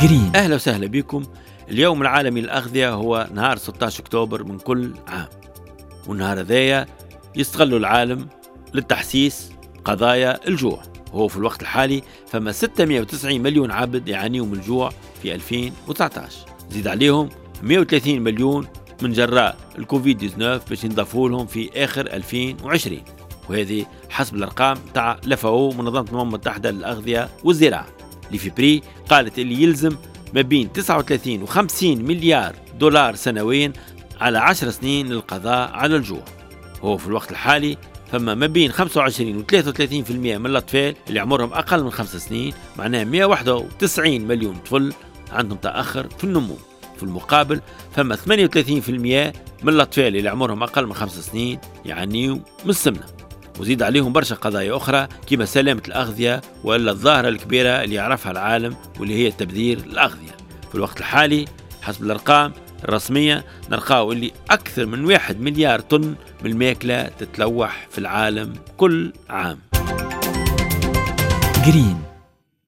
جرين. أهلا وسهلا بكم. اليوم العالمي للأغذية هو نهار 16 أكتوبر من كل عام، والنهار هذايا يستغلوا العالم للتحسيس قضايا الجوع. هو في الوقت الحالي فما 690 مليون عبد يعانيوا من الجوع في 2019، زيد عليهم 130 مليون من جراء الكوفيد 19 باش ينضافوا لهم في آخر 2020، وهذه حسب الأرقام تاع لفاو منظمة الأمم المتحدة للأغذية والزراعة. ليفيبري قالت اللي يلزم ما بين 39 و 50 مليار دولار سنويا على 10 سنين للقضاء على الجوع. هو في الوقت الحالي فما ما بين 25 و 33% من الأطفال اللي عمرهم أقل من 5 سنين، معناها 191 مليون طفل عندهم تأخر في النمو. في المقابل فما 38% من الأطفال اللي عمرهم أقل من 5 سنين يعانيوا من السمنة، وزيد عليهم برشا قضايا أخرى كما سلامة الأغذية ولا الظاهرة الكبيرة اللي يعرفها العالم واللي هي تبذير الأغذية. في الوقت الحالي حسب الأرقام الرسمية نلقاو اللي أكثر من 1 مليار طن من الماكلة تتلوح في العالم كل عام. جرين.